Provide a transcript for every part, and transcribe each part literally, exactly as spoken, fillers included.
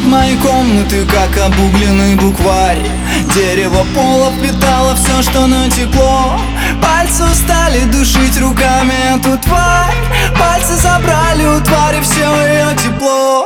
от моей комнаты, как обугленный букварь. Дерево пола впитало все, что натекло. Пальцы устали душить руками эту тварь. Пальцы забрали у твари все ее тепло.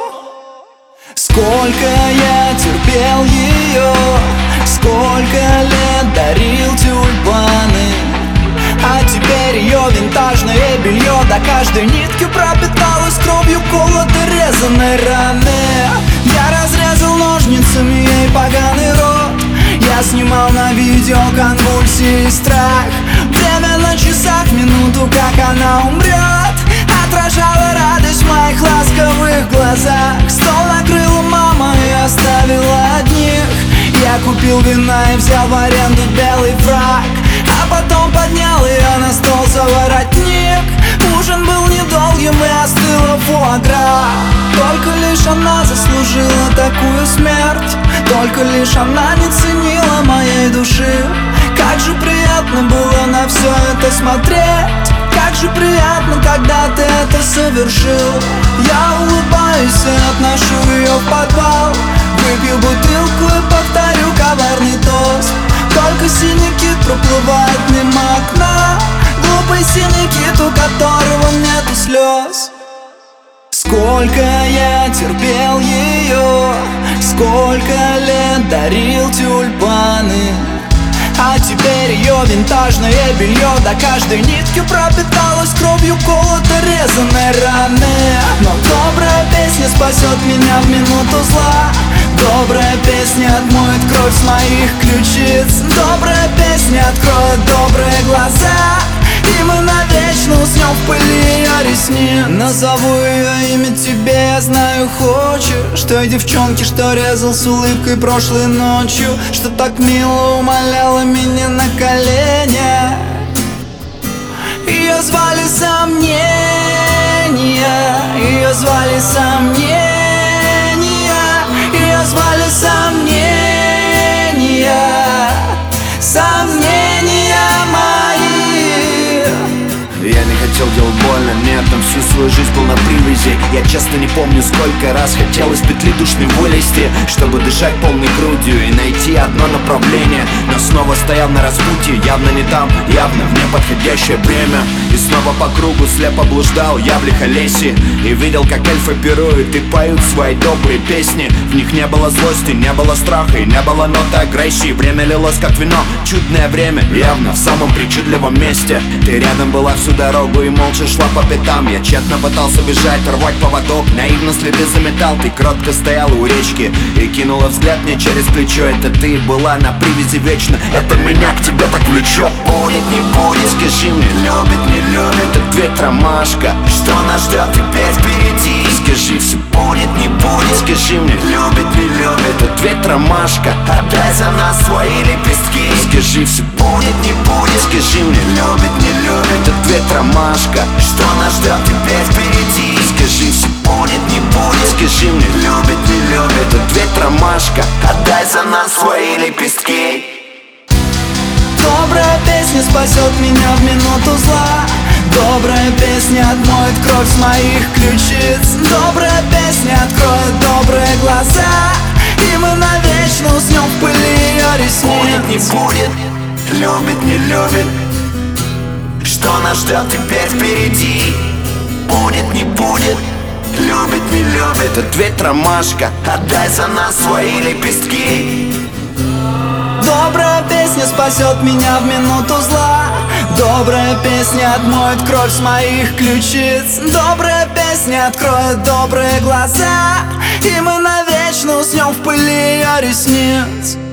Сколько я терпел ее, сколько лет дарил тюльпаны, а теперь ее винтажное белье до каждой нитки пропиталось кровью колотой резаной раны. Я разрезал ножницами ей поганый рот. Я снимал на видео конвульсии и страх. Время на часах, минуту, как она умрет, отражала радость в моих ласковых глазах. Стол накрыла мама и оставила одних. Я купил вина и взял в аренду белый фрак, а потом поднял ее на стол за воротник. Ужин был недолгим и остыла фуагра. Только лишь она заслужила такую смерть. Только лишь она не ценила моей души. Как же приятно было на все это смотреть. Как же приятно, когда ты это совершил. Я улыбаюсь и отношу ее в подвал. Выпью бутылку и повторю коварный тост. Только синий кит проплывает мимо окна. Глупый синий кит, у которого нету слез. Сколько я терпел ее, сколько лет дарил тюльпаны, а теперь ее винтажное белье до каждой нитки пропиталось кровью колотой резаной раны. Но добрая песня спасет меня в минуту зла. Добрая песня отмоет кровь с моих ключиц. Добрая песня откроет добрые глаза, и мы навечно уснем в пыли ее ресниц. Назову ее имя тебе, я знаю, хочешь. Той девчонки, что резал с улыбкой прошлой ночью, что так мило умоляла меня на коленях. Ее звали Сомнения, ее звали Сомнения, ее звали Сомнения, сомнения мои. Я не хотел делать больно, нет, там всю свою жизнь был на привязи. Я часто не помню, сколько раз хотел из петли душной вылезти, чтобы дышать полной грудью и найти одно направление. Но снова стоял на распутье, явно не там, явно в неподходящее время. И снова по кругу слепо блуждал я в лихолесье и видел, как эльфы пируют и поют свои добрые песни. В них не было злости, не было страха и не было ноты агрессии. Время лилось как вино, чудное время, явно в самом причудливом месте. Ты рядом была всю дорогу и молча шла по пятам. Я тщетно пытался бежать, рвать поводок, наивно следы заметал. Ты кротко стояла у речки и кинула взгляд мне через плечо. Это ты была на привязи вечно, это меня к тебе так влечет. Будет, не будет, скажи мне, любит, не любит. Ответ ромашка, что нас ждет теперь впереди. Скажи, все будет, не будет, скажи мне, любит, не любит. Ответ ромашка, отдай за нас свои лепестки. Скажи, все будет, не будет, скажи мне, любит, не любит. Ответ ромашка, что нас ждет теперь впереди. Скажи, все будет, не будет, скажи мне, любит, не любит. Ответ ромашка, отдай за нас свои лепестки. Добрая песня спасет меня в минуту зла. Добрая песня отмоет кровь с моих ключиц. Добрая песня откроет добрые глаза, и мы навечно уснем в пыли ее ресниц. Будет, не будет, любит, не любит. Что нас ждет теперь впереди? Будет, не будет, любит, не любит. Ответ ромашка, отдай за нас свои лепестки. Добрая песня спасет меня в минуту зла. Добрая песня отмоет кровь с моих ключиц. Добрая песня откроет добрые глаза, и мы навечно уснем в пыли ее ресниц.